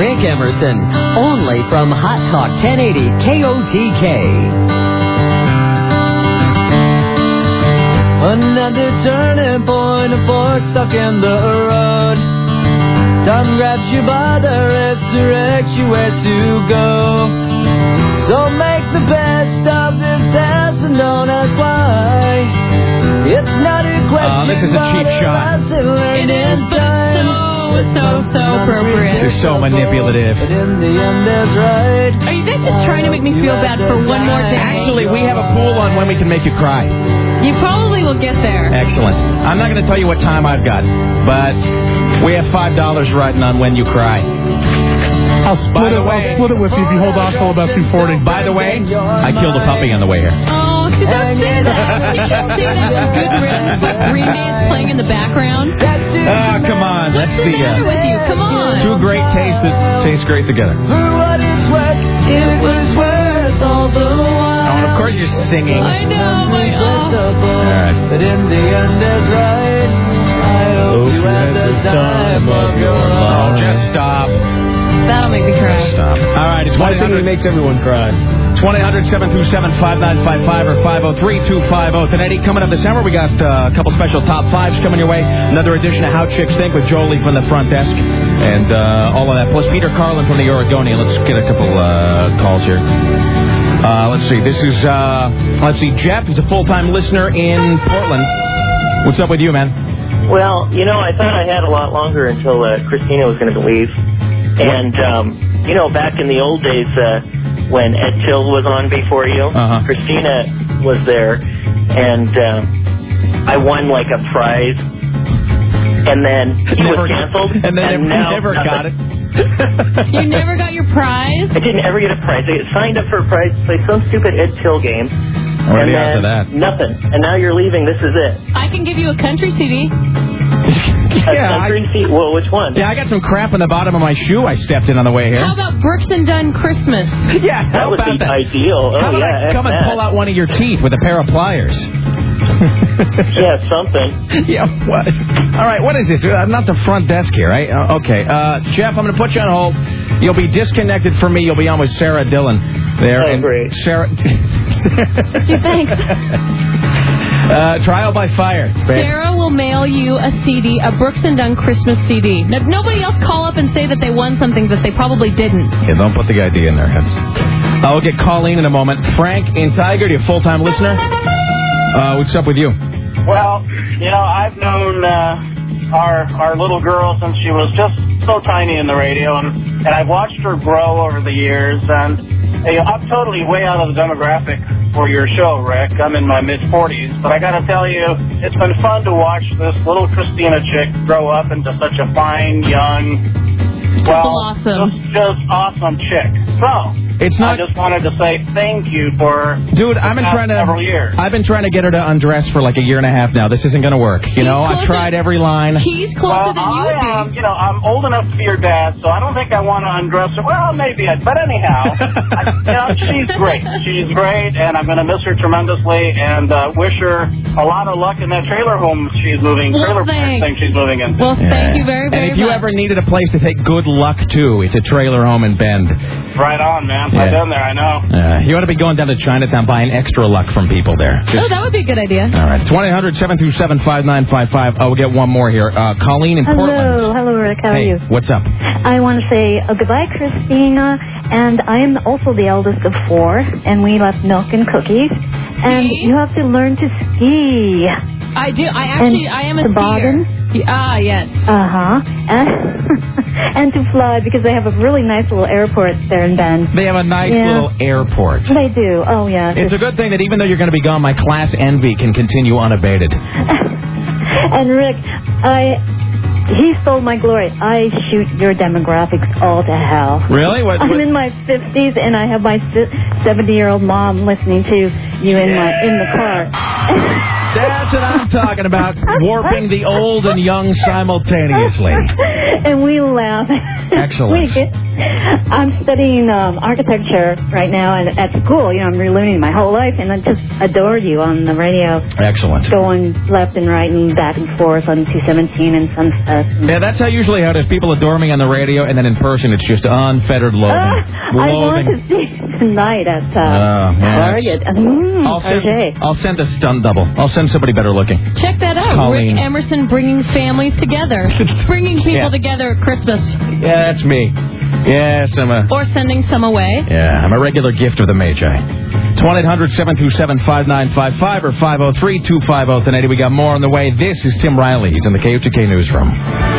Rick Emerson, only from Hot Talk 1080 KOTK. Another turning point, a fork stuck in the road. Time grabs you by the wrist, directs you where to go. So make the best of this test and don't ask why. It's not a question. This is a cheap shot. It is, but so appropriate. This is so manipulative. But in the end, that's right. Are you guys just trying to make me feel bad for one more day? Actually, we have a pool on when we can make you cry. You probably will get there. Excellent. I'm not going to tell you what time I've got, but we have $5 riding on when you cry. I'll split it with you if you hold off till about 2:40. By the way, I killed a puppy on the way here. Oh, don't say that. You can't say that. Good riddance with Green Day's playing in the background. Come on. Let's What's the matter with you? Come on. Two great tastes that taste great together. For what it's worth, it was worth all the while. Oh, and of course you're singing. I know. All right. But in the end, that's right. I hope you had the time of your life. Oh, just stop. That'll make me cry. Stop. All right, it's 1-800. Makes everyone cry. 1-800-727-5955 or 503-250. Tonight, coming up this hour, we got a couple special top fives coming your way. Another edition of How Chicks Think with Jolie from the front desk. And all of that. Plus Peter Carlin from the Oregonian. Let's get a couple calls here. Let's see. This is, Jeff. He's a full-time listener in Portland. What's up with you, man? Well, I thought I had a lot longer until Christina was going to leave. And, back in the old days when Ed Till was on before you, Christina was there, and I won like a prize. And then he was canceled. And then never got it. You never got your prize? I didn't ever get a prize. I signed up for a prize to play some stupid Ed Till game. What are the odds of that? Nothing. And now you're leaving. This is it. I can give you a country CD. Well, which one? Yeah, I got some crap in the bottom of my shoe I stepped in on the way here. How about Brooks and Dunn Christmas? Yeah, that would be ideal. How about I come and pull out one of your teeth with a pair of pliers? Yeah, something. Yeah, what? All right, what is this? I'm not the front desk here, right? Okay. Jeff, I'm going to put you on hold. You'll be disconnected from me. You'll be on with Sarah Dillon there. Oh, great. Sarah... Gee, thanks. Trial by fire. Sarah will mail you a CD, a Brooks and Dunn Christmas CD. Now, nobody else call up and say that they won something that they probably didn't. Yeah, don't put the idea in their heads. I'll get Colleen in a moment. Frank in Tiger, you a full-time listener? What's up with you? Well, I've known our little girl since she was just so tiny in the radio, and I've watched her grow over the years, and I'm totally way out of the demographic for your show, Rick. I'm in my mid-40s, but I got to tell you, it's been fun to watch this little Christina chick grow up into such a fine, young, just awesome chick. So, It's not. I just wanted to say thank you for several years. I've been trying to get her to undress for like a year and a half now. This isn't going to work. I've tried every line. He's closer than you would be. I'm old enough to be your dad, so I don't think I want to undress her. Well, maybe but anyhow, she's great. She's great, and I'm going to miss her tremendously, and wish her a lot of luck in that trailer home she's moving. Thing she's moving into. Well, thank you very, very much. And if you ever needed a place to take good luck to, it's a trailer home in Bend. Right on, man. Yeah. I've been there, I know. You ought to be going down to Chinatown buying extra luck from people there. That would be a good idea. All right. It's 1-800-727-5955. We'll get one more here. Colleen in Portland. Hello, Rick. How are you? What's up? I want to say goodbye, Christina. And I am also the eldest of 4, and we left milk and cookies. And you have to learn to ski. I do. I am a toboggan. skier. Yes. And to fly, because they have a really nice little airport there in Bend. They have a nice little airport. They do. Oh, yeah. It's a good thing that even though you're going to be gone, my class envy can continue unabated. And Rick, he stole my glory. I shoot your demographics all to hell. Really? I'm in my 50s, and I have my 70-year-old mom listening to you in the car. That's what I'm talking about, warping the old and young simultaneously. And we laugh. Excellent. I'm studying architecture right now and at school. You know, I'm relearning my whole life, and I just adore you on the radio. Excellent. Going left and right and back and forth on 217 and Sunset. Yeah, that's how usually how it is. People adore me on the radio, and then in person it's just unfettered loathing. I want to see tonight at Target. I'll send a stunt double. I'll send somebody better looking. Check that out. Rick Emerson bringing families together. Bringing people together at Christmas. Yeah, that's me. Yes, Or sending some away. Yeah, I'm a regular gift of the Magi. 1-800-727-5955 or 503-250-1080. We got more on the way. This is Tim Riley. He's in the KOTK newsroom.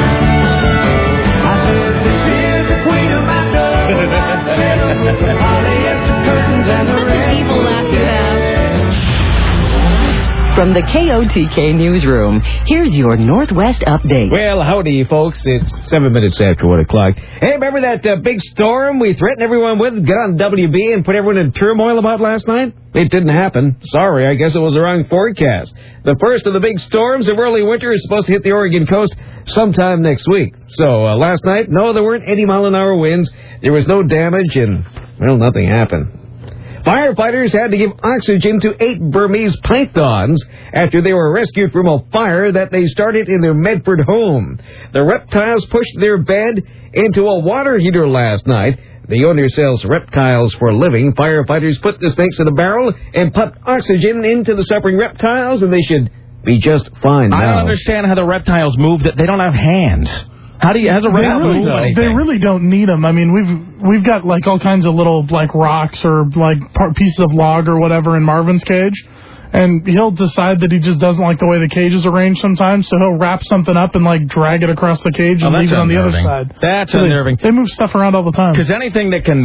Such an evil laugh you have. From the KOTK newsroom, here's your Northwest update. Well, howdy, folks. It's 7 minutes after 1 o'clock. Hey, remember that big storm we threatened everyone with? Get on WB and put everyone in turmoil about last night? It didn't happen. Sorry, I guess it was the wrong forecast. The first of the big storms of early winter is supposed to hit the Oregon coast sometime next week. So, last night, no, there weren't 80-mile-an-hour winds. There was no damage, and, well, nothing happened. Firefighters had to give oxygen to 8 Burmese pythons after they were rescued from a fire that they started in their Medford home. The reptiles pushed their bed into a water heater last night. The owner sells reptiles for a living. Firefighters put the snakes in a barrel and pumped oxygen into the suffering reptiles, and they should be just fine now. I don't understand how the reptiles move. They don't have hands. How does a reptile move anything? They really don't need them. I mean, we've got like all kinds of little like rocks or like pieces of log or whatever in Marvin's cage, and he'll decide that he just doesn't like the way the cage is arranged sometimes, so he'll wrap something up and like drag it across the cage and leave it on the other side. That's unnerving. They move stuff around all the time. Because anything that can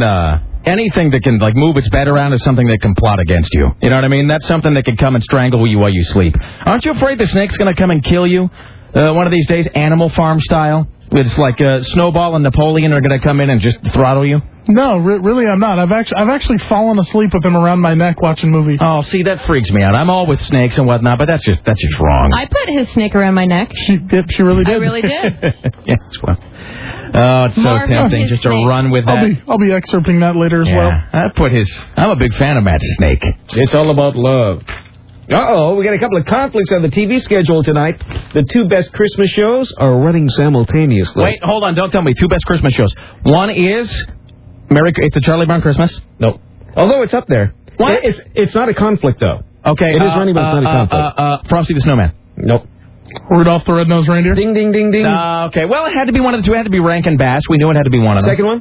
like move its bed around is something that can plot against you. You know what I mean? That's something that can come and strangle you while you sleep. Aren't you afraid the snake's going to come and kill you one of these days, Animal Farm style? It's like Snowball and Napoleon are going to come in and just throttle you? No, really I'm not. I've actually fallen asleep with him around my neck watching movies. Oh, see, that freaks me out. I'm all with snakes and whatnot, but that's just wrong. I put his snake around my neck. She really did. I really did. Yes, well. Oh, it's so tempting just to run with that. I'll be excerpting that later as well. I'm a big fan of Matt's snake. It's all about love. Uh-oh, we got a couple of conflicts on the TV schedule tonight. The 2 best Christmas shows are running simultaneously. Wait, hold on, don't tell me. 2 best Christmas shows. One is It's a Charlie Brown Christmas? No. Although it's up there. What? It's not a conflict, though. Okay. It is running, but it's not a conflict. Frosty the Snowman? Nope. Rudolph the Red-Nosed Reindeer? Ding, ding, ding, ding. Okay, well, it had to be one of the 2. It had to be Rankin Bass. We knew it had to be one of them. Second one?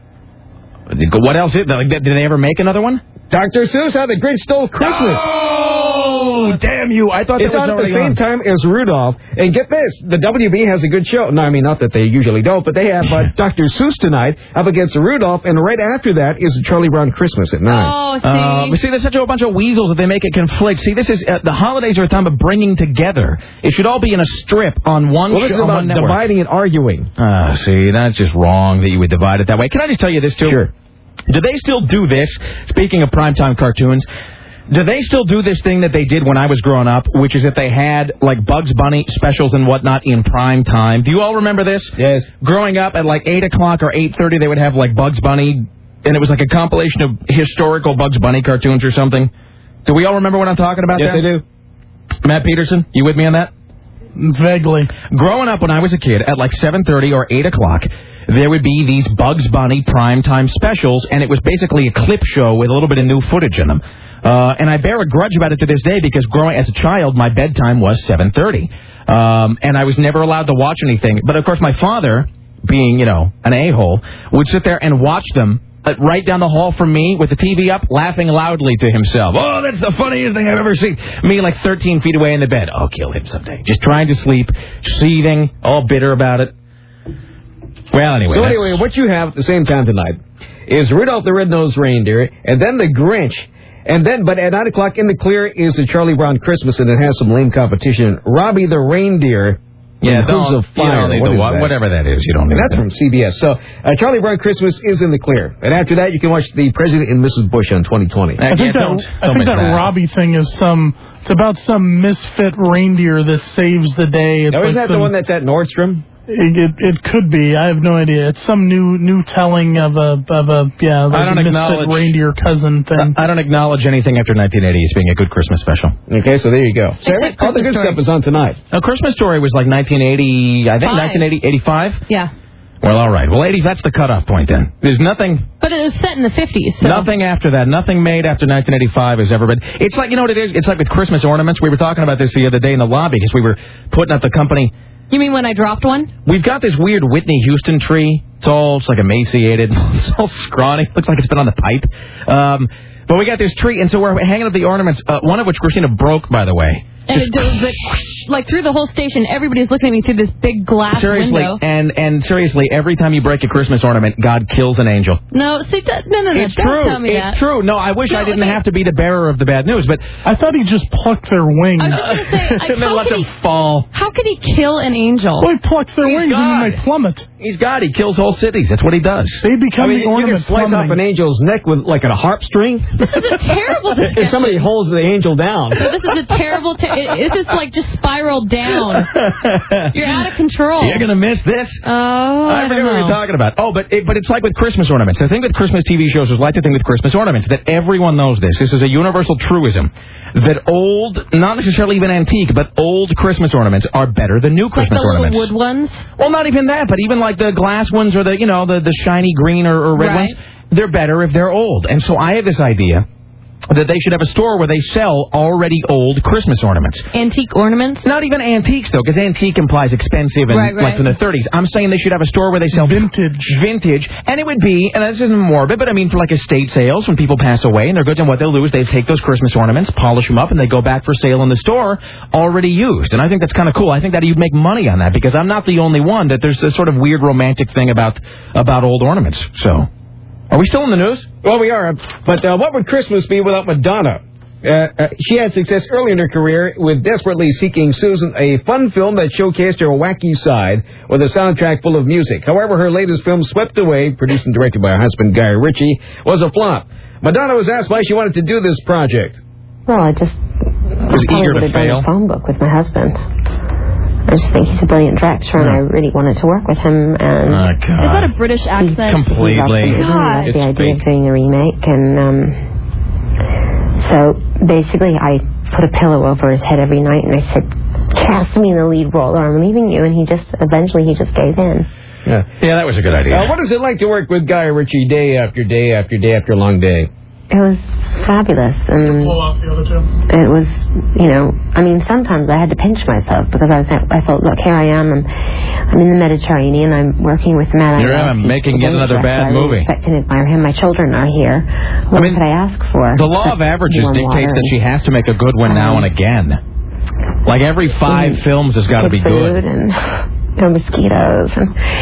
What else? Did they ever make another one? Dr. Seuss, How the Grinch Stole Christmas. Oh, damn you. I thought it's that was on at the same time as Rudolph. And get this, the WB has a good show. No, I mean, not that they usually don't, but they have Dr. Seuss tonight up against Rudolph, and right after that is Charlie Brown Christmas at 9. Oh, see. There's such a bunch of weasels that they make it conflict. See, this is, the holidays are a time of bringing together. It should all be in a strip on one show. Well, this is about dividing and arguing. See, that's just wrong that you would divide it that way. Can I just tell you this, too? Sure. Do they still do this? Speaking of primetime cartoons, do they still do this thing that they did when I was growing up, which is that they had, like, Bugs Bunny specials and whatnot in prime time? Do you all remember this? Yes. Growing up at, like, 8 o'clock or 8:30, they would have, like, Bugs Bunny, and it was like a compilation of historical Bugs Bunny cartoons or something. Do we all remember what I'm talking about? Yes, I do. Matt Peterson, you with me on that? Vaguely. Growing up when I was a kid, at, like, 7:30 or 8 o'clock, there would be these Bugs Bunny primetime specials, and it was basically a clip show with a little bit of new footage in them. And I bear a grudge about it to this day because growing as a child, my bedtime was 7:30. And I was never allowed to watch anything. But, of course, my father, being, an a-hole, would sit there and watch them right down the hall from me with the TV up, laughing loudly to himself. Oh, that's the funniest thing I've ever seen. Me, like, 13 feet away in the bed. I'll kill him someday. Just trying to sleep, seething, all bitter about it. Well, anyway. So anyway, what you have at the same time tonight is Rudolph the Red-Nosed Reindeer, and then the Grinch. And then, but at 9 o'clock in the clear is the Charlie Brown Christmas, and it has some lame competition. Robbie the Reindeer. Yeah, Hooves of Fire. Whatever that is, you don't need That's from CBS. So, Charlie Brown Christmas is in the clear. And after that, you can watch The President and Mrs. Bush on 2020. I think that Robbie thing is it's about some misfit reindeer that saves the day. Isn't that the one that's at Nordstrom? It could be. I have no idea. It's some new telling of a misfit reindeer cousin thing. I don't acknowledge anything after 1980 as being a good Christmas special. Okay, so there you go. Sarah, all the good stuff is on tonight. A Christmas Story was like 1980, I think 1985? Yeah. Well, all right. Well, 80, that's the cutoff point then. There's nothing... But it was set in the 50s, so... Nothing after that. Nothing made after 1985 has ever been... It's like, you know what it is? It's like with Christmas ornaments. We were talking about this the other day in the lobby because we were putting up the company... You mean when I dropped one? We've got this weird Whitney Houston tree. It's like emaciated. It's all scrawny. Looks like it's been on the pipe. But we got this tree, and so we're hanging up the ornaments, one of which Christina broke, by the way. And it does, but like through the whole station, everybody's looking at me through this big glass window. And seriously, every time you break a Christmas ornament, God kills an angel. No, see, no. It's don't true. Tell me it's true. No, I wish I didn't have to be the bearer of the bad news, but I thought he just plucked their wings. I was just going to say, and then let them fall. How could he kill an angel? Well, he plucks their wings and then they plummet. He's God. He kills whole cities. That's what he does. They become the ornament. You can slice off an angel's neck with like a harp string. This is a terrible discussion. If somebody holds the angel down. So this is a terrible... This is like just spiraled down. You're out of control. You're going to miss this. Oh, I forget what you're talking about. Oh, but it's like with Christmas ornaments. The thing with Christmas TV shows is like the thing with Christmas ornaments, that everyone knows this. This is a universal truism. That old, not necessarily even antique, but old Christmas ornaments are better than new Christmas ornaments. Like the little wood ones? Well, not even that, but even like the glass ones or the shiny green or red ones, they're better if they're old. And so I have this idea that they should have a store where they sell already old Christmas ornaments. Antique ornaments? Not even antiques, though, because antique implies expensive and like from the 30s. I'm saying they should have a store where they sell vintage. And it would be, and this isn't morbid, but I mean for like estate sales when people pass away and they're goods, and what they'll do is they take those Christmas ornaments, polish them up, and they go back for sale in the store already used. And I think that's kind of cool. I think that you'd make money on that because I'm not the only one that there's this sort of weird romantic thing about old ornaments. So... Are we still in the news? Well, we are. But what would Christmas be without Madonna? She had success early in her career with Desperately Seeking Susan, a fun film that showcased her wacky side with a soundtrack full of music. However, her latest film, Swept Away, produced and directed by her husband, Guy Ritchie, was a flop. Madonna was asked why she wanted to do this project. Well, I just was eager to fail. Done a phone book with my husband. I just think he's a brilliant director, and I really wanted to work with him. And is that a British accent? Completely. God. The idea of doing a remake, and so basically, I put a pillow over his head every night, and I said, "Cast me in the lead role, or I'm leaving you." And he just gave in. Yeah, that was a good idea. What is it like to work with Guy Ritchie day after day after day after a long day? It was fabulous, and it was, sometimes I had to pinch myself because I thought, look, here I am, I'm in the Mediterranean, I'm working with Matt. Here I am, making yet another bad movie. I respect and admire him. My children are here. What could I ask for? The law of averages dictates that she has to make a good one now and again. Like every 5 films has got to be good. And mosquitoes.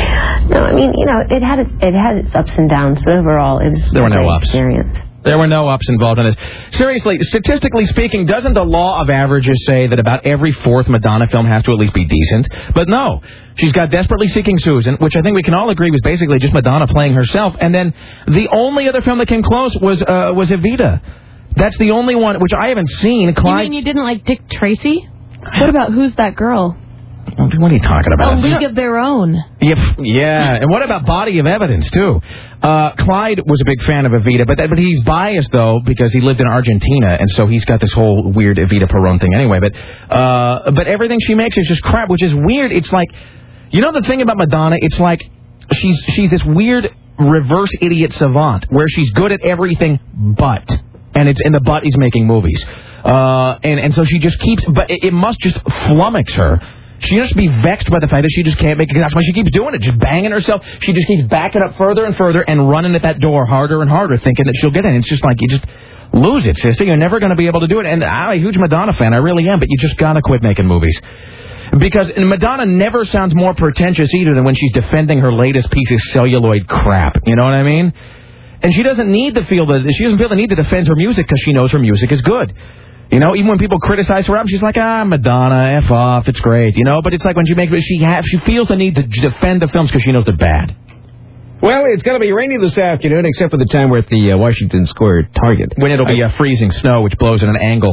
It had its ups and downs, but overall, it was there were no a great ups. experience. There were no ups involved in this. Seriously, statistically speaking, doesn't the law of averages say that about every 4th Madonna film has to at least be decent? But no. She's got Desperately Seeking Susan, which I think we can all agree was basically just Madonna playing herself. And then the only other film that came close was Evita. That's the only one, which I haven't seen. You mean you didn't like Dick Tracy? What about Who's That Girl? What are you talking about? A League of Their Own. Yeah. And what about Body of Evidence, too? Clyde was a big fan of Evita, but he's biased, though, because he lived in Argentina, and so he's got this whole weird Evita Perón thing anyway. But everything she makes is just crap, which is weird. It's like, the thing about Madonna, it's like she's this weird reverse idiot savant, where she's good at everything but. And the but is making movies. And so she just keeps, but it must just flummox her. She must be vexed by the fact that she just can't make it. That's why she keeps doing it, just banging herself. She just keeps backing up further and further and running at that door harder and harder, thinking that she'll get in. It's just like, you just lose it, sister. You're never going to be able to do it. And I'm a huge Madonna fan. I really am. But you just got to quit making movies. Because Madonna never sounds more pretentious either than when she's defending her latest piece of celluloid crap. You know what I mean? And she doesn't feel the need to defend her music because she knows her music is good. Even when people criticize her album, she's like, Madonna, F off, it's great, But it's like when she feels the need to defend the films because she knows they're bad. Well, it's going to be rainy this afternoon, except for the time we're at the Washington Square Target. When it'll be freezing snow, which blows at an angle.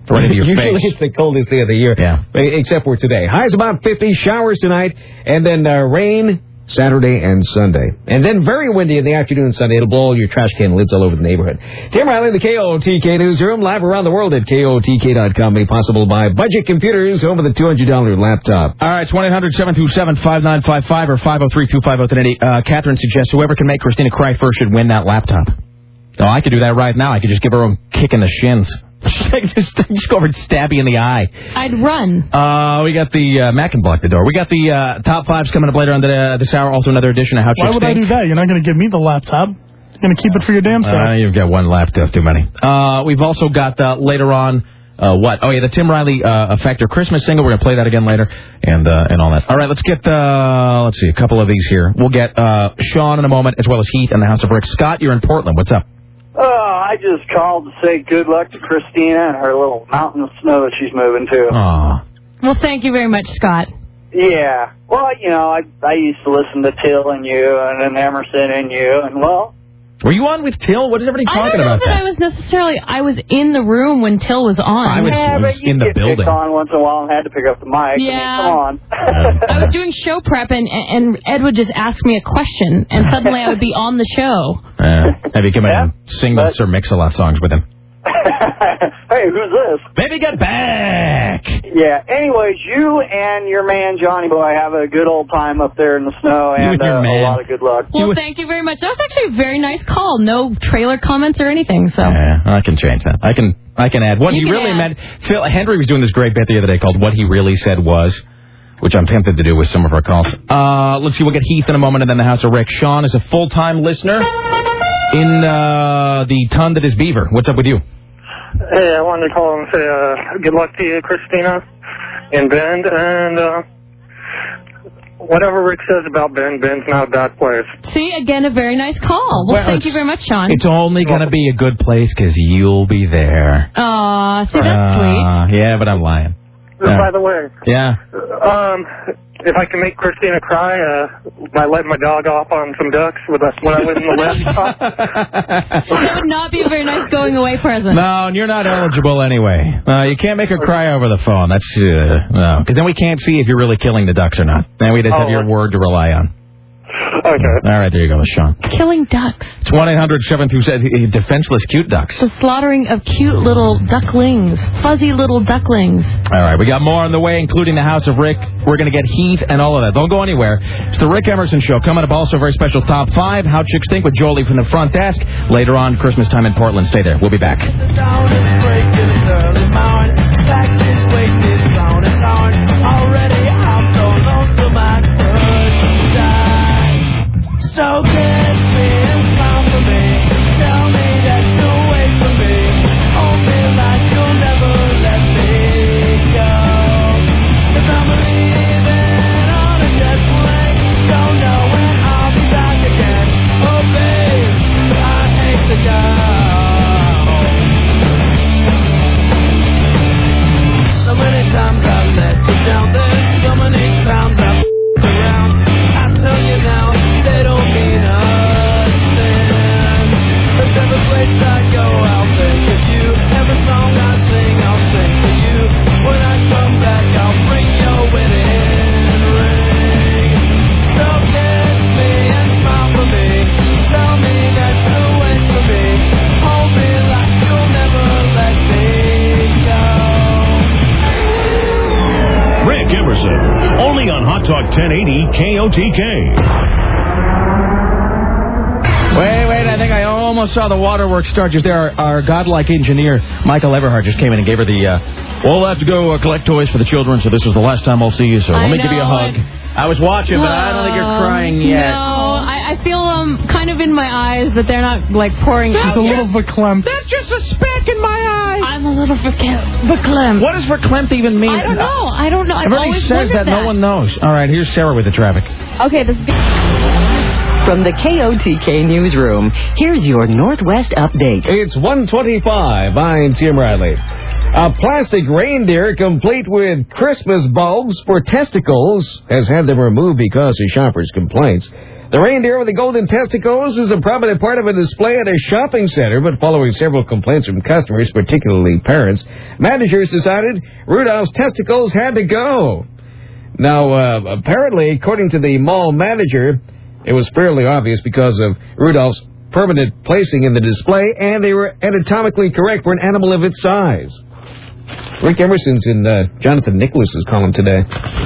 right into your Usually face. it's the coldest day of the year, except for today. Highs about 50, showers tonight, and then rain Saturday and Sunday. And then very windy in the afternoon Sunday. It'll blow all your trash can lids all over the neighborhood. Tim Riley, the KOTK Newsroom, live around the world at KOTK.com. Made possible by Budget Computers, home of the $200 laptop. All right, it's 1-800-727-5955 or 503-250-1080. Catherine suggests whoever can make Christina cry first should win that laptop. Oh, I could do that right now. I could just give her a kick in the shins. just go over and stab you in the eye. I'd run. We got the Mac can block the door. We got the top fives coming up later on this hour. Also another edition of How Chicks Why would Think. I do that? You're not going to give me the laptop. You're going to keep it for your damn self. You've got one laptop too many. We've also got later on what? Oh yeah, the Tim Riley Effector Christmas single. We're going to play that again later and all that. All right, let's get let's see a couple of these here. We'll get Sean in a moment as well as Heath and the House of Rick. Scott, you're in Portland. What's up? I just called to say good luck to Christina and her little mountain of snow that she's moving to. Aw. Well, thank you very much, Scott. Yeah. Well, you know, I used to listen to Till and you and then Emerson and you, and well... Were you on with Till? What is everybody talking about? I was in the room when Till was on. I was in the building. Picked on once in a while and had to pick up the mic. Yeah. I mean, come on. I was doing show prep, and Ed would just ask me a question, and suddenly I would be on the show. Have you come in and sing those Sir Mix-a-Lot songs with him? Hey, who's this? Baby, get back! Yeah, anyways, you and your man Johnny Boy have a good old time up there in the snow, and a lot of good luck. Well, thank you very much. That was actually a very nice call. No trailer comments or anything, so... Yeah, I can change that. I can add. What he really meant... Phil Henry was doing this great bit the other day called What He Really Said Was, which I'm tempted to do with some of our calls. Let's see, we'll get Heath in a moment and then the House of Rick. Sean is a full-time listener in the ton that is Beaver. What's up with you? Hey, I wanted to call and say good luck to you, Christina and Ben, and whatever Rick says about Ben, Ben's not a bad place. See, again, a very nice call. Well, thank you very much, Sean. It's only going to be a good place because you'll be there. Aw, see, that's sweet. Yeah, but I'm lying. By the way, yeah. If I can make Christina cry, I let my dog off on some ducks when I live in the laptop. That would not be a very nice going away present. No, and you're not eligible anyway. You can't make her cry over the phone. That's no, because then we can't see if you're really killing the ducks or not. Then we just have your word to rely on. Okay. All right, there you go, Sean. Killing ducks. It's 1-800-727 defenseless cute ducks. The slaughtering of cute little ducklings. Fuzzy little ducklings. All right, we got more on the way, including the House of Rick. We're going to get Heath and all of that. Don't go anywhere. It's the Rick Emerson Show. Coming up also a very special Top 5, How Chicks Think with Jolie from the front desk. Later on, Christmas time in Portland. Stay there. We'll be back. So kiss me and smile for me. Tell me that you'll wait for me. Hold me like you'll never let me go. 'Cause I'm leaving on a jet plane. Don't know when I'll be back again. Oh babe, I hate to go. So many times I've let you down. There's so many times I've around. I tell you now, they don't mean nothing. There's every place I go, I'll think of you. Every song I sing, I'll sing for you. When I come back, I'll bring your wedding ring. So kiss me and smile for me. Tell me that you'll wait for me. Hold me like you'll never let me go. Rick Emerson, only on Hot Talk 1080 KOTK. Wait, I think I almost saw the waterworks start just there. Our godlike engineer, Michael Everhart, just came in and gave her the, we'll have to go collect toys for the children, so this is the last time I'll see you, so let me give you a hug. I was watching, but I don't think you're crying yet. No, I feel kind of in my eyes that they're not, like, pouring out. It's a little verklempt. That's just a speck in my eye. I'm a little verklempt. What does verklempt even mean? I don't know. I've Everybody always says wondered that. No one knows. All right, here's Sarah with the traffic. Okay, from the KOTK newsroom, here's your Northwest update. It's 1:25. I'm Tim Riley. A plastic reindeer complete with Christmas bulbs for testicles has had them removed because of shoppers' complaints. The reindeer with the golden testicles is a prominent part of a display at a shopping center, but following several complaints from customers, particularly parents, managers decided Rudolph's testicles had to go. Now, apparently, according to the mall manager, it was fairly obvious because of Rudolph's permanent placing in the display, and they were anatomically correct for an animal of its size. Rick Emerson's in Jonathan Nicholas's column today.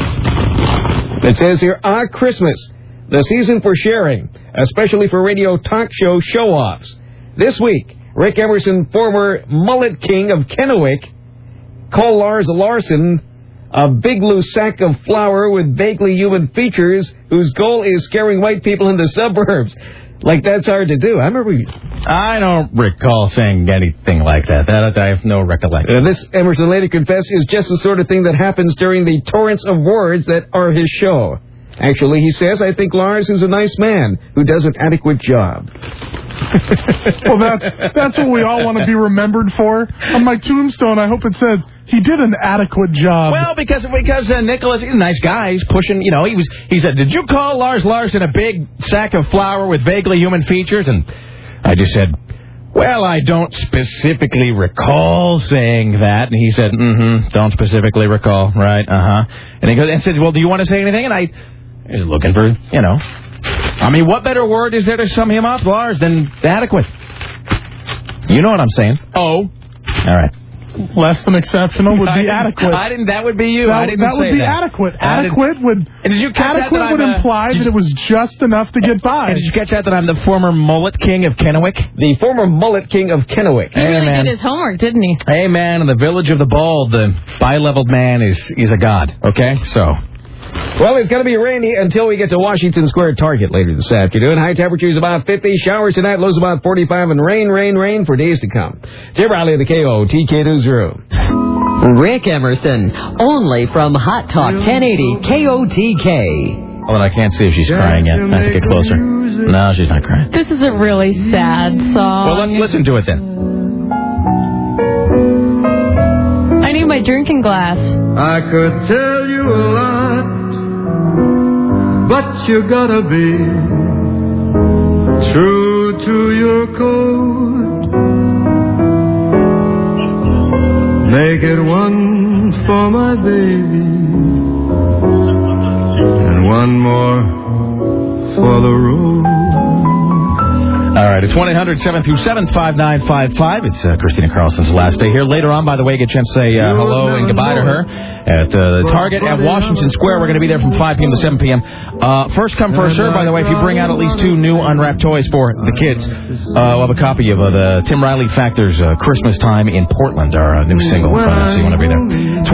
It says here, Christmas, the season for sharing, especially for radio talk show show-offs. This week, Rick Emerson, former mullet king of Kennewick, called Lars Larson a big loose sack of flour with vaguely human features whose goal is scaring white people in the suburbs. Like, that's hard to do. I don't recall saying anything like that. I have no recollection. This, Emerson later confessed, is just the sort of thing that happens during the torrents of words that are his show. Actually, he says, I think Lars is a nice man who does an adequate job. Well, that's what we all want to be remembered for. On my tombstone, I hope it says, he did an adequate job. Well, because Nicholas, he's a nice guy. He's pushing, he said, did you call Lars Larson a big sack of flour with vaguely human features? And I just said, well, I don't specifically recall saying that. And he said, don't specifically recall. Right, And he goes and said, well, do you want to say anything? And I was looking for, I mean, what better word is there to sum him up, Lars, than adequate? You know what I'm saying. Oh. All right. Less than exceptional would be adequate. That would be you. That would be adequate. Adequate would imply that it was just enough to get by. And did you catch that I'm the former mullet king of Kennewick? The former mullet king of Kennewick. He really did his homework, didn't he? Hey, man, in the village of the bald, the bi-leveled man is a god. Okay, so... Well, it's going to be rainy until we get to Washington Square Target later this afternoon. High temperatures about 50. Showers tonight, lows about 45. And rain for days to come. Tim Riley of the KOTK Newsroom. Rick Emerson, only from Hot Talk 1080 KOTK. Well, I can't see if she's crying yet. I have to get closer. No, she's not crying. This is a really sad song. Well, let's listen to it then. I need my drinking glass. I could tell you a lot, but you gotta be true to your code. Make it one for my baby and one more for the road. All right, it's 1-800-727-5955. It's Christina Carlson's last day here. Later on, by the way, get a chance to say hello and goodbye to her at the Target at Washington Square. We're going to be there from 5 p.m. to 7 p.m. First come, first serve, by the way. If you bring out at least 2 new unwrapped toys for the kids, we'll have a copy of the Tim Riley Factor's Christmas Time in Portland, our new single. So you want to be there. It's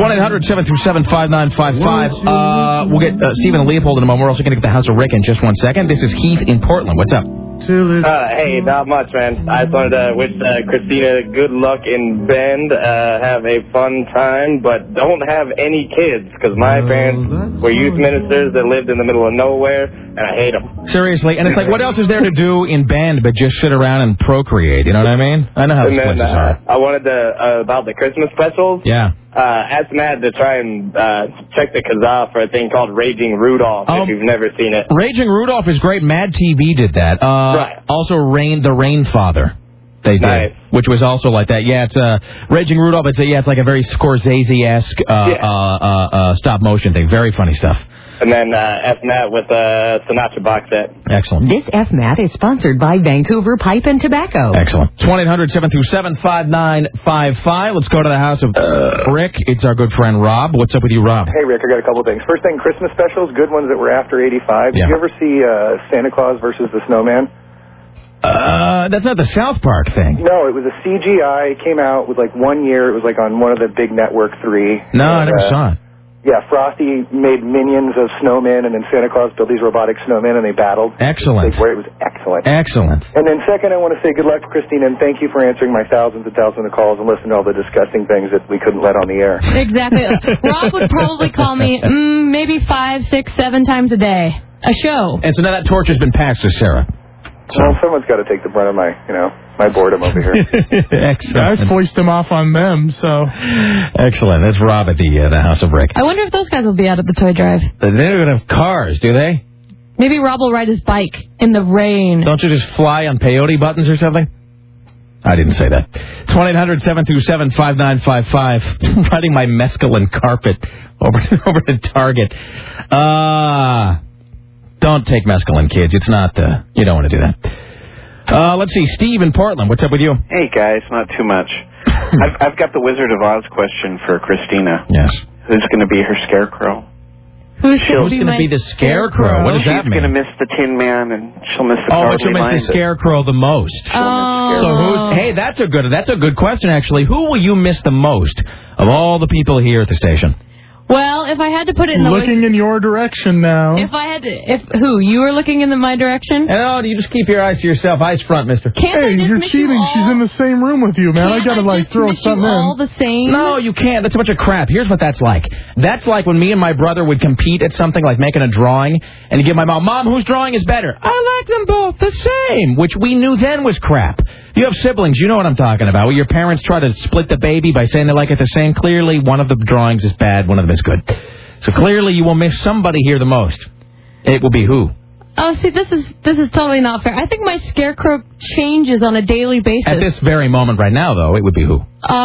1-800-727-5955. We'll get Stephen and Leopold in a moment. We're also going to get the House of Rick in just 1 second. This is Keith in Portland. What's up? Hey, not much, man. I just wanted to wish Christina good luck in Bend. Have a fun time, but don't have any kids, because my parents were youth ministers that lived in the middle of nowhere, and I hate them. Seriously, and it's like, what else is there to do in Bend but just sit around and procreate? You know what I mean? I know how those places are. I wanted to, about the Christmas specials. Yeah. Ask Matt to try and check the Kazaa for a thing called Raging Rudolph, if you've never seen it. Raging Rudolph is great. Mad TV did that. Right. Also, the Rainfather. They did, which was also like that. Yeah, it's Raging Rudolph. It's like a very Scorsese-esque stop motion thing. Very funny stuff. And then F-Mat with a Sinatra box set. Excellent. This F-Mat is sponsored by Vancouver Pipe and Tobacco. Excellent. 1-800-727-5955. Let's go to the house of Rick. It's our good friend Rob. What's up with you, Rob? Hey, Rick, I got a couple of things. First thing, Christmas specials, good ones that were after 85. Did you ever see Santa Claus versus the Snowman? That's not the South Park thing. No, it was a CGI. It came out with 1 year. It was on one of the big Network 3. No, I never saw it. Yeah, Frosty made minions of snowmen, and then Santa Claus built these robotic snowmen, and they battled. Excellent. It was excellent. Excellent. And then second, I want to say good luck to Christina, and thank you for answering my thousands and thousands of calls and listening to all the disgusting things that we couldn't let on the air. Exactly. Rob would probably call me maybe 5, 6, 7 times a day. A show. And so now that torch has been passed to Sarah. Well, someone's got to take the brunt of my boredom over here. Excellent. I foist him off on them, so. Excellent. That's Rob at the House of Rick. I wonder if those guys will be out at the toy drive. They don't even have cars, do they? Maybe Rob will ride his bike in the rain. Don't you just fly on peyote buttons or something? I didn't say that. It's 1-800-727-5955. Riding my mescaline carpet over to Target. Don't take mescaline, kids. It's not, you don't want to do that. Let's see. Steve in Portland. What's up with you? Hey, guys. Not too much. I've got the Wizard of Oz question for Christina. Yes. Who's going to be her scarecrow? Who's going to be the scarecrow? What does that mean? She's going to miss the Tin Man, and she'll miss the but she'll miss the scarecrow the most. Hey, that's a good question, actually. Who will you miss the most of all the people here at the station? Well, if I had to put it in the looking in your direction now. If I had to, you were looking in my direction? No, you just keep your eyes to yourself. Eyes front, mister. Hey, you're cheating. She's in the same room with you, man. I gotta throw something in. All the same? No, you can't. That's a bunch of crap. Here's what that's like. That's like when me and my brother would compete at something like making a drawing, and you give my mom, whose drawing is better? I like them both the same, which we knew then was crap. You have siblings, you know what I'm talking about. Where your parents try to split the baby by saying they like it the same. Clearly, one of the drawings is bad, one of them is good. So clearly, you will miss somebody here the most. It will be who? Oh, see, this is totally not fair. I think my scarecrow changes on a daily basis. At this very moment right now, though, it would be who?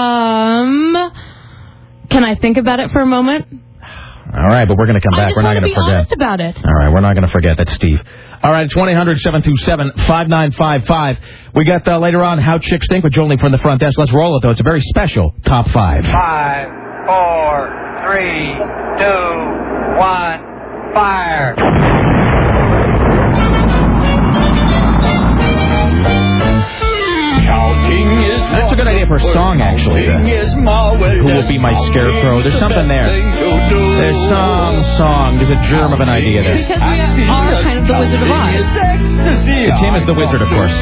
Can I think about it for a moment? All right, but we're going to come back. We're not going to forget. Honest about it. All right, we're not going to forget. That's Steve. All right, it's 1-800-727-5955. We got later on How Chicks Think with Jolie from the front desk. Let's roll it, though. It's a very special top 5. 5, 4, 3, 2, 1, fire. That's a good idea for a song, actually. Who will be my scarecrow? There's something there. There's some. There's a germ of an idea there. Because we are kind of the Wizard of Oz. Tim is the wizard, of course.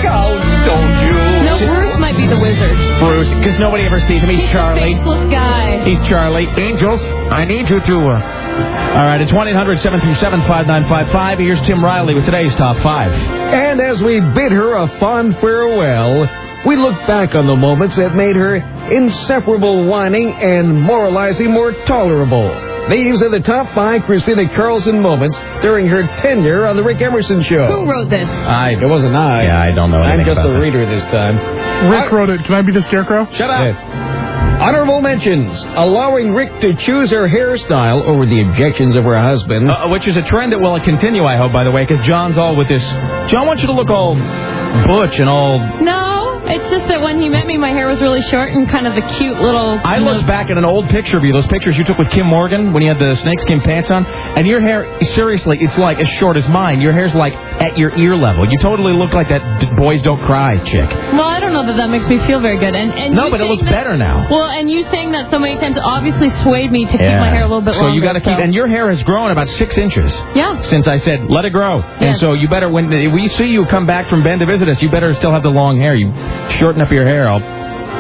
No, Bruce might be the wizard. Bruce, because nobody ever sees him. He's Charlie. The faceless guy. He's Charlie. Angels, I need you to... All right, it's 1-800-727-5955. Here's Tim Riley with today's Top 5. And as we bid her a fond farewell, we look back on the moments that made her inseparable whining and moralizing more tolerable. These are the top 5 Christina Carlson moments during her tenure on the Rick Emerson Show. Who wrote this? It wasn't I. Yeah, I don't know anything I'm just about a reader this time. Rick wrote it. Can I be the scarecrow? Shut up. Honorable mentions, allowing Rick to choose her hairstyle over the objections of her husband. Which is a trend that will continue, I hope, by the way, because John's all with this. John wants you to look all butch and all... No, it's just that when he met me, my hair was really short and kind of the cute little... I looked back at an old picture of you, those pictures you took with Kim Morgan when you had the snakeskin pants on, and your hair, seriously, it's like as short as mine. Your hair's like at your ear level. You totally look like that Boys Don't Cry chick. Well, I don't know that makes me feel very good. And no, but it looks better now. Well, and you saying that so many times obviously swayed me to keep my hair a little bit longer. So you got to keep, and your hair has grown about 6 inches. Yeah. Since I said, let it grow. Yes. And so you better, when we see you come back from Bend to visit us, you better still have the long hair. You shorten up your hair. I'll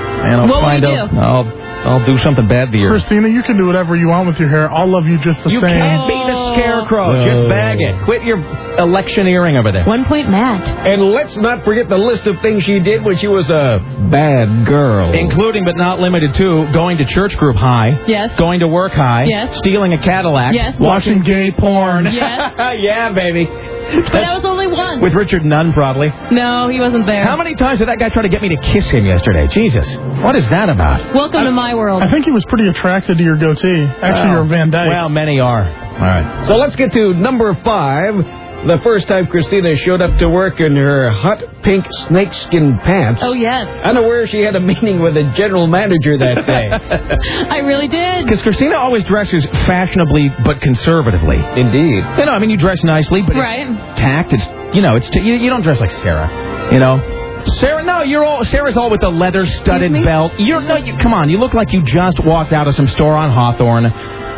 find out. I'll do something bad to you. Christina, you can do whatever you want with your hair. I'll love you just the same. You can't be the scarecrow. Just bag it. Quit your electioneering over there. 1 point, Matt. And let's not forget the list of things she did when she was a bad girl. Including, but not limited to, going to church group high. Yes. Going to work high. Yes. Stealing a Cadillac. Yes. Watching gay porn. Yes. Yeah, baby. But that was only one. With Richard Nunn, probably. No, he wasn't there. How many times did that guy try to get me to kiss him yesterday? Jesus. What is that about? Welcome to my world. I think he was pretty attracted to your goatee. Actually, you're Van Dyke. Well, many are. All right. So let's get to number 5. The first time Christina showed up to work in her hot pink snakeskin pants. Oh, yes. Unaware she had a meeting with the general manager that day. I really did. Because Christina always dresses fashionably but conservatively. Indeed. You know, I mean, you dress nicely, but right. It's tact. It's, you don't dress like Sarah, you know. Sarah, no, Sarah's all with the leather-studded belt. Come on, you look like you just walked out of some store on Hawthorne.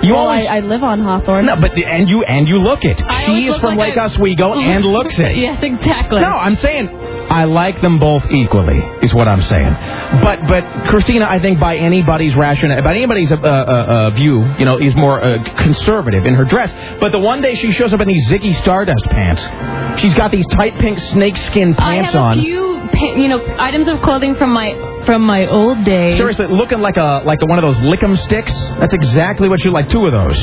I live on Hawthorne. No, but and you look it. She is from Lake Oswego and looks it. Yes, exactly. No, I'm saying I like them both equally, is what I'm saying. But Christina, I think by anybody's view, is more conservative in her dress. But the one day she shows up in these Ziggy Stardust pants, she's got these tight pink snakeskin pants on. I have a few, items of clothing from my old days. Seriously, looking like one of those Lickum sticks. That's exactly what you like. 2 of those.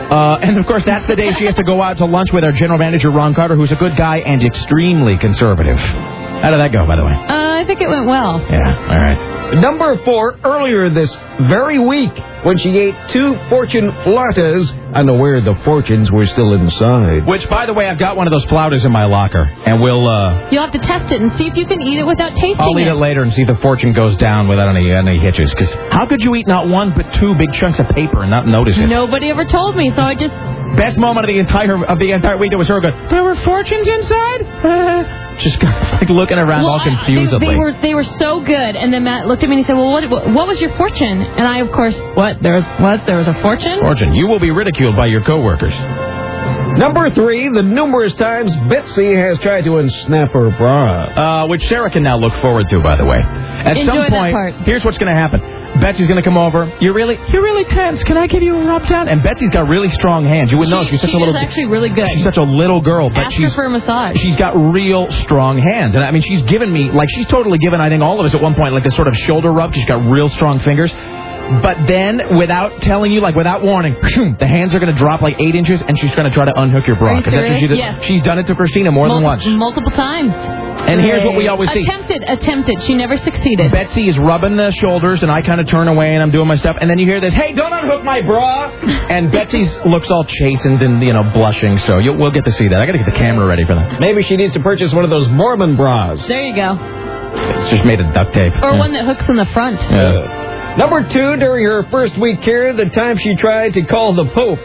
And, of course, that's the day she has to go out to lunch with our general manager, Ron Carter, who's a good guy and extremely conservative. How did that go, by the way? I think it went well. Yeah, all right. Number 4, earlier this very week, when she ate 2 fortune flautas, unaware the fortunes were still inside. Which, by the way, I've got one of those flautas in my locker, and we'll... You'll have to test it and see if you can eat it without tasting it. I'll eat it later and see if the fortune goes down without any hitches. Because how could you eat not 1 but 2 big chunks of paper and not notice it? Nobody ever told me, so I just... Best moment of the entire week, it was her going, there were fortunes inside? Just like looking around all confusedly. They were so good, and then Matt looked at me and he said, well, what was your fortune? And I, of course, there was a fortune? Fortune. You will be ridiculed by your coworkers. Number 3, the numerous times Betsy has tried to unsnap her bra. Which Sarah can now look forward to, by the way. At some point, here's what's going to happen. Betsy's going to come over. You're really tense. Can I give you a rub down? And Betsy's got really strong hands. You wouldn't know. She's actually really good. She's such a little girl. But Ask her for a massage. She's got real strong hands. And I mean, she's given me, she's totally given, I think, all of us at one point, this sort of shoulder rub. She's got real strong fingers. But then, without telling you, without warning, the hands are going to drop 8 inches, and she's going to try to unhook your bra. Because that's what she did. Yes. She's done it to Christina more than once. Multiple times. And here's what we always see. Attempted. She never succeeded. Betsy is rubbing the shoulders, and I kind of turn away, and I'm doing my stuff. And then you hear this, hey, don't unhook my bra. And Betsy's looks all chastened and, blushing. So we'll get to see that. I got to get the camera ready for that. Maybe she needs to purchase one of those Mormon bras. There you go. It's just made of duct tape. Or one that hooks in the front. Yeah. Number 2, during her first week here, the time she tried to call the Pope.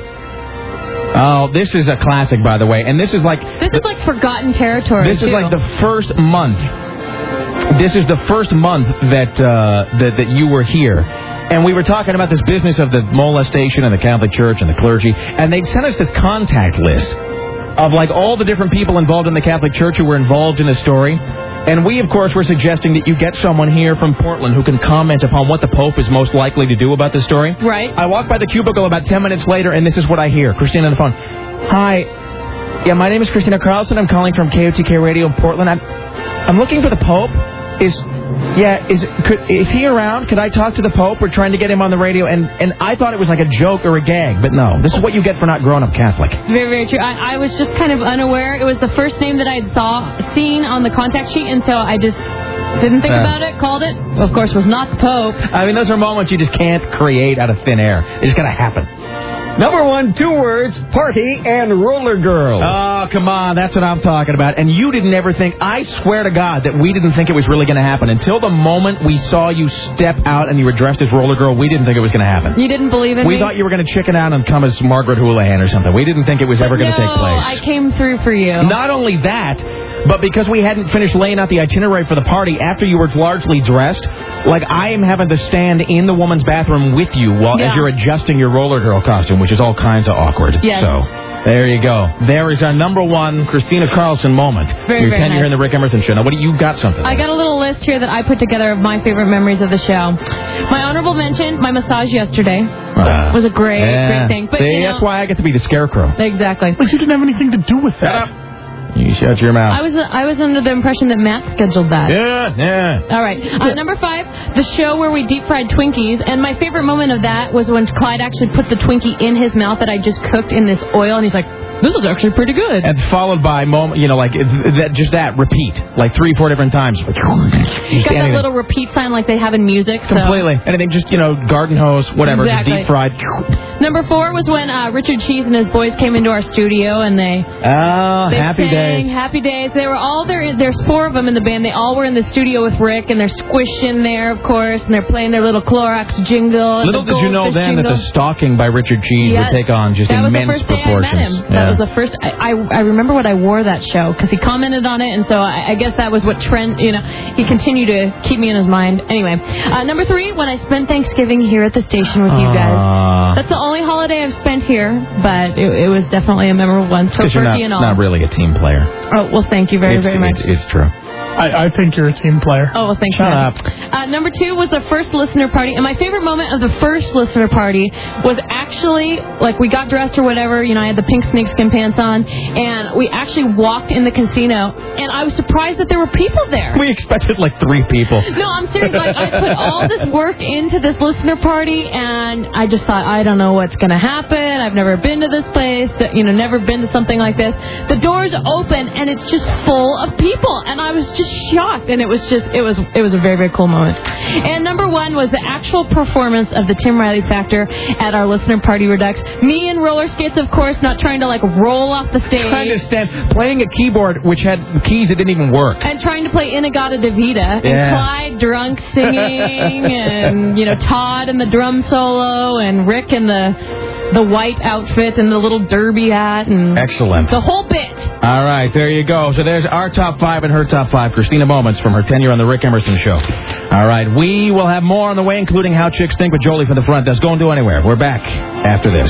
Oh, this is a classic, by the way. And this is forgotten territory. This is the first month. This is the first month that you were here. And we were talking about this business of the molestation and the Catholic Church and the clergy. And they sent us this contact list of all the different people involved in the Catholic Church who were involved in the story. And we, of course, were suggesting that you get someone here from Portland who can comment upon what the Pope is most likely to do about this story. Right. I walked by the cubicle about 10 minutes later, and this is what I hear. Christina on the phone. Hi. Yeah, my name is Christina Carlson. I'm calling from KOTK Radio in Portland. I'm looking for the Pope. Is he around? Could I talk to the Pope? We're trying to get him on the radio, and I thought it was like a joke or a gag, but no. This is what you get for not growing up Catholic. Very, very true. I was just kind of unaware. It was the first name that I had seen on the contact sheet, and so I just didn't think about it, called it. Of course, was not the Pope. I mean, those are moments you just can't create out of thin air. It's going to happen. Number 1, 2 words, party and roller girl. Oh, come on. That's what I'm talking about. And you didn't ever think, I swear to God, that we didn't think it was really going to happen. Until the moment we saw you step out and you were dressed as roller girl, we didn't think it was going to happen. You didn't believe in me? We thought you were going to chicken out and come as Margaret Houlihan or something. We didn't think it was ever going to take place. I came through for you. Not only that, but because we hadn't finished laying out the itinerary for the party after you were largely dressed, I am having to stand in the woman's bathroom with you as you're adjusting your roller girl costume, which is all kinds of awkward. Yes. So, there you go. There is our number 1 Christina Carlson moment. Very, your very tenure nice. in the Rick Emerson Show. Now, you got something? I got a little list here that I put together of my favorite memories of the show. My honorable mention, my massage yesterday. Was a great thing. But, that's why I get to be the scarecrow. Exactly. But you didn't have anything to do with that. You shut your mouth. I was under the impression that Matt scheduled that. Yeah. All right. Number 5, the show where we deep fried Twinkies. And my favorite moment of that was when Clyde actually put the Twinkie in his mouth that I just cooked in this oil. And he's like, this is actually pretty good. And followed by moment, repeat, 3-4 different times. Got that little repeat sign like they have in music. Completely. Anything, just, garden hose, whatever, exactly. Deep fried. Number 4 was when Richard Cheese and his boys came into our studio and they Happy Days. Happy Days. They were all there. There's 4 of them in the band. They all were in the studio with Rick, and they're squished in there, of course, and they're playing their little Clorox jingle. Little did you know then that the stalking by Richard Cheese would take on just immense proportions. That was the first. I remember what I wore that show because he commented on it, and so I guess that was what trend. He continued to keep me in his mind. Anyway, number 3, when I spent Thanksgiving here at the station with you guys. That's the only holiday I've spent here, but it was definitely a memorable one. So you're not really a team player. Oh well, thank you very much. It's true. I think you're a team player. Oh, well, thanks. Shut up. Number 2 was the first listener party. And my favorite moment of the first listener party was actually, like, we got dressed or whatever. You know, I had the pink snakeskin pants on. And we actually walked in the casino. And I was surprised that there were people there. We expected, like, 3 people. No, I'm serious. Like, I put all this work into this listener party. And I just thought, I don't know what's going to happen. I've never been to this place. You know, never been to something like this. The doors open, and it's just full of people. And I was just shocked, and it was a very, very cool moment. And number 1 was the actual performance of the Tim Riley Factor at our listener party redux. Me in roller skates, of course, not trying to like roll off the stage. Trying to stand, playing a keyboard which had keys that didn't even work. And trying to play Inagata Davida. And Clyde drunk singing, and Todd in the drum solo, and Rick in the white outfit and the little derby hat, and excellent. The whole bit. All right, there you go. So there's our top 5 and her top 5. Christina Moments from her tenure on the Rick Emerson Show. All right, we will have more on the way, including How Chicks Think with Jolie from the front desk. Don't go anywhere. We're back after this.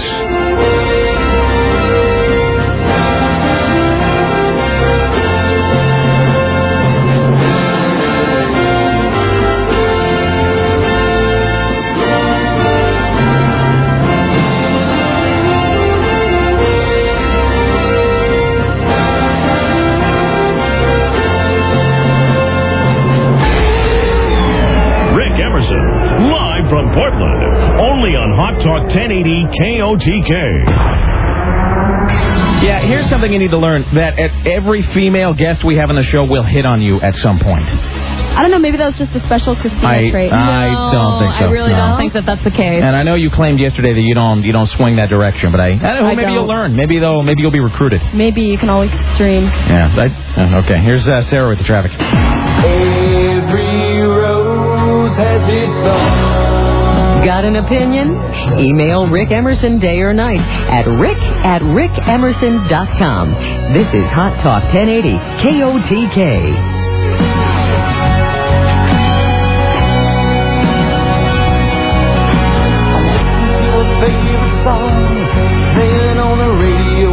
From Portland, only on Hot Talk 1080 KOTK. Yeah, here's something you need to learn, that at every female guest we have on the show will hit on you at some point. I don't know, maybe that was just a special Christina trait. I don't think so. I really don't think that that's the case. And I know you claimed yesterday that you don't swing that direction, but I don't know, maybe you'll learn. Maybe you'll be recruited. Maybe you can always stream. Yeah, okay. Here's Sarah with the traffic. Every rose has its thorn. Got an opinion? Email Rick Emerson day or night at rick@rickemerson.com. This is Hot Talk 1080 KOTK. Your favorite song playing on the radio,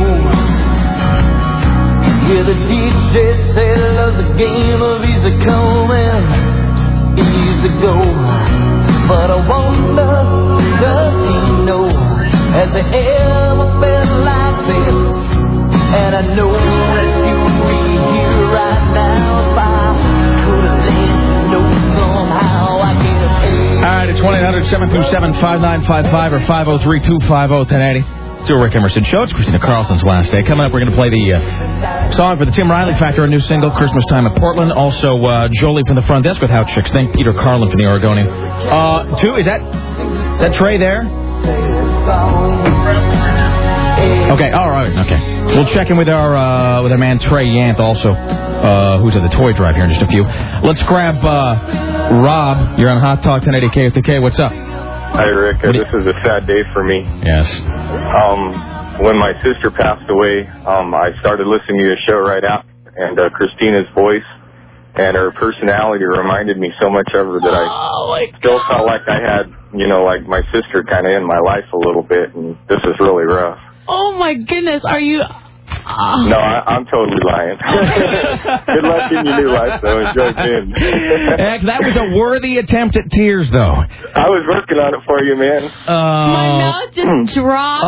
where the DJ says the game of easy come and easy go. But I wonder, does he know, has it ever been like this? And I know that you'd be here right now if I could have let you know somehow I get paid. All right, it's 1-800-727-5955 or 503-250-1080. It's the Rick Emerson Show. It's Christina Carlson's last day. Coming up, we're going to play the song for the Tim Riley Factor, a new single, Christmas Time at Portland. Also, Jolie from the front desk with How Chicks Think. Peter Carlin from the Oregonian. Is that Trey there? Okay, all right, okay. We'll check in with our man Trey Yant also, who's at the toy drive here in just a few. Let's grab Rob. You're on Hot Talk 1080 KFTK. What's up? Hi, Rick. This is a sad day for me. Yes. When my sister passed away, I started listening to your show right after, and Christina's voice and her personality reminded me so much of her that I still felt like I had, like my sister kind of in my life a little bit, and this is really rough. Oh, my goodness. Are you... No, I'm totally lying. Good luck in your new life, though. Enjoy Ben. That was a worthy attempt at tears, though. I was working on it for you, man. My mouth just dropped.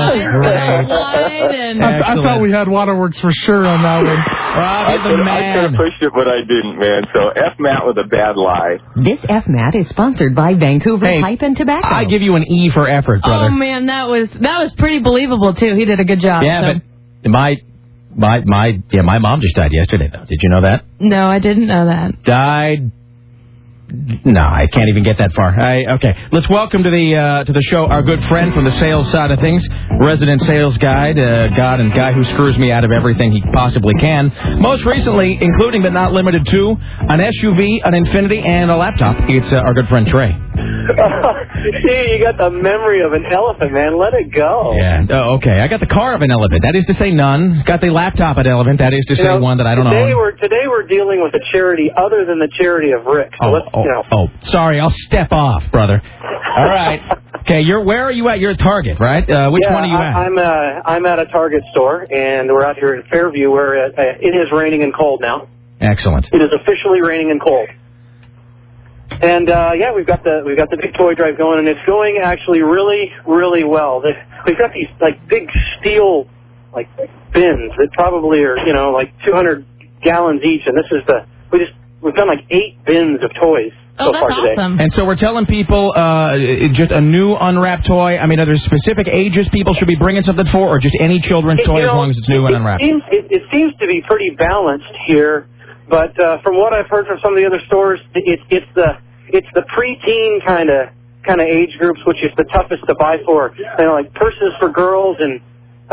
I thought we had Waterworks for sure on that one. I could have pushed it, but I didn't, man. So F Matt with a bad lie. This F Matt is sponsored by Vancouver Pipe and Tobacco. I give you an E for effort, brother. Oh man, that was pretty believable too. He did a good job. Yeah, but my mom just died yesterday, though. Did you know that? No, I didn't know that. Died. No, I can't even get that far. Okay, let's welcome to the show our good friend from the sales side of things, resident sales guide, guy who screws me out of everything he possibly can. Most recently, including but not limited to an SUV, an Infiniti, and a laptop. It's our good friend Trey. You got the memory of an elephant, man. Let it go. Yeah. Okay. I got the car of an elephant. That is to say none. Got the laptop of an elephant. That is to say one that I don't own. Today we're dealing with a charity other than the charity of Rick. So sorry. I'll step off, brother. All right. Okay. Where are you at? You're at Target, right? Which one are you at? I'm at a Target store, and we're out here in Fairview where it is raining and cold now. Excellent. It is officially raining and cold. And yeah, we've got the big toy drive going, and it's going actually really, really well. We've got these like big steel like bins that probably are, you know, like 200 gallons each, and this is we've done like 8 bins of toys so far today. Awesome. And so we're telling people just a new unwrapped toy. I mean, are there specific ages people should be bringing something for, or just any children's toy as long as it's new and unwrapped? It seems to be pretty balanced here, but from what I've heard from some of the other stores, it's the preteen kind of age groups, which is the toughest to buy for. You know, like purses for girls, and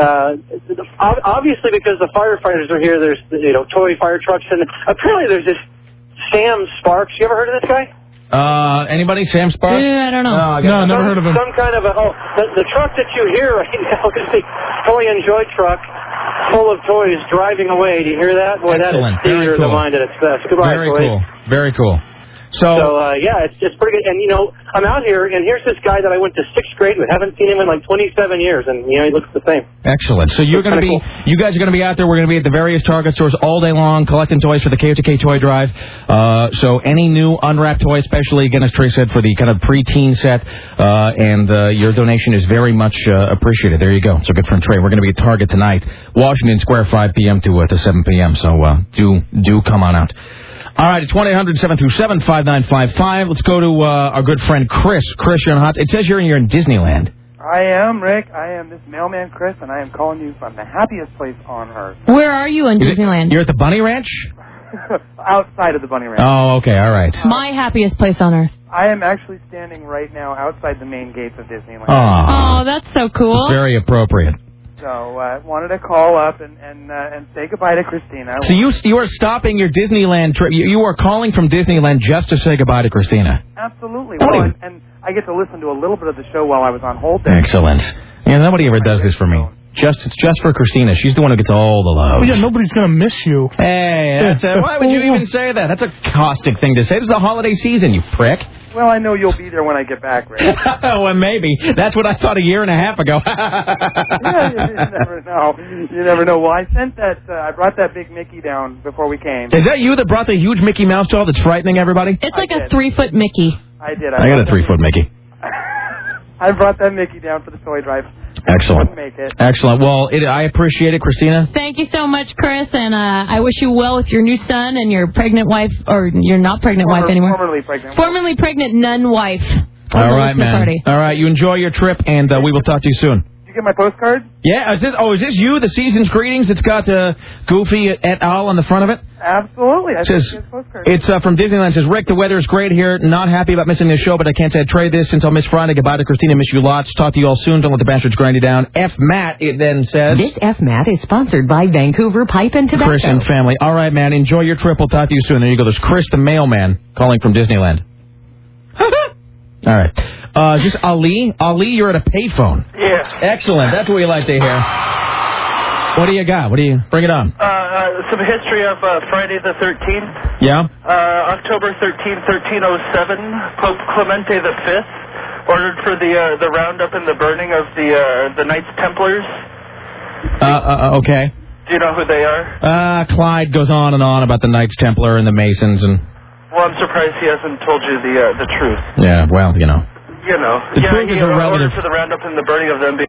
obviously because the firefighters are here, there's toy fire trucks, and apparently there's this Sam Sparks. You ever heard of this guy? Anybody? Sam Sparks? Yeah, I don't know. No, never heard of him. Some kind of the truck that you hear right now is the Toy and Joy truck full of toys driving away. Do you hear that? Boy, Excellent. that is theater of the mind at its best. Goodbye, Very toys. cool. Very cool. So yeah, it's pretty good. And, you know, I'm out here, and here's this guy that I went to 6th grade with. Haven't seen him in like 27 years, and, you know, he looks the same. Excellent. So you're going to be, you guys are going to be out there. We're going to be at the various Target stores all day long collecting toys for the KOTK Toy Drive. So any new unwrapped toy, especially, again, as Trey said, for the kind of preteen set, and your donation is very much appreciated. There you go. So good friend Trey. We're going to be at Target tonight, Washington Square, 5 p.m. to 7 p.m. So do come on out. All right, it's 1-800-727-5955. Let's go to our good friend Chris. Chris, you're on hot. It says you're in Disneyland. I am, Rick. I am this mailman, Chris, and I am calling you from the happiest place on earth. Where are you in Disneyland? You're at the Bunny Ranch? Outside of the Bunny Ranch. Oh, okay, all right. My happiest place on earth. I am actually standing right now outside the main gates of Disneyland. Oh, that's so cool. Very appropriate. So I wanted to call up and say goodbye to Christina. So you are stopping your Disneyland trip. You are calling from Disneyland just to say goodbye to Christina. Absolutely. Well, and I get to listen to a little bit of the show while I was on hold there. Excellent. Yeah, nobody ever does this for me. It's just for Christina. She's the one who gets all the love. Well, yeah, nobody's going to miss you. Hey, why would you even say that? That's a caustic thing to say. This is the holiday season, you prick. Well, I know you'll be there when I get back, Rick. Well, maybe. That's what I thought a year and a half ago. Yeah, you never know. You never know. Well, I brought that big Mickey down before we came. Is that you that brought the huge Mickey Mouse doll that's frightening everybody? It's like a 3-foot Mickey. I did. I got a 3-foot Mickey. I brought that Mickey down for the toy drive. Excellent. Make it. Excellent. Well, I appreciate it, Christina. Thank you so much, Chris, and I wish you well with your new son and your pregnant wife, or you're not pregnant wife anymore. Formerly pregnant nun wife. All right, man. Party. All right, you enjoy your trip, and we will talk to you soon. Did you get my postcard? Yeah. Is this you, the Season's Greetings? It's got Goofy et al. On the front of it? Absolutely. It's from Disneyland. It says, Rick, the weather is great here. Not happy about missing this show, but I can't say I'd trade this since I'll miss Friday. Goodbye to Christina. Miss you lots. Talk to you all soon. Don't let the bastards grind you down. F. Matt, it then says. This F. Matt is sponsored by Vancouver Pipe and Tobacco. Chris and family. All right, man. Enjoy your trip. We'll talk to you soon. There you go. There's Chris, the mailman, calling from Disneyland. All right. Just Ali. Ali, you're at a payphone. Yeah. Excellent. That's what we like to hear. What do you got? Bring it on. Some history of Friday the 13th. Yeah? October 13, 1307, Pope Clemente V ordered for the roundup and the burning of the Knights Templars. Okay. Do you know who they are? Clyde goes on and on about the Knights Templar and the Masons and... Well, I'm surprised he hasn't told you the truth. Yeah, well, you know. You know. The truth is irrelevant. Ordered for the roundup and the burning of them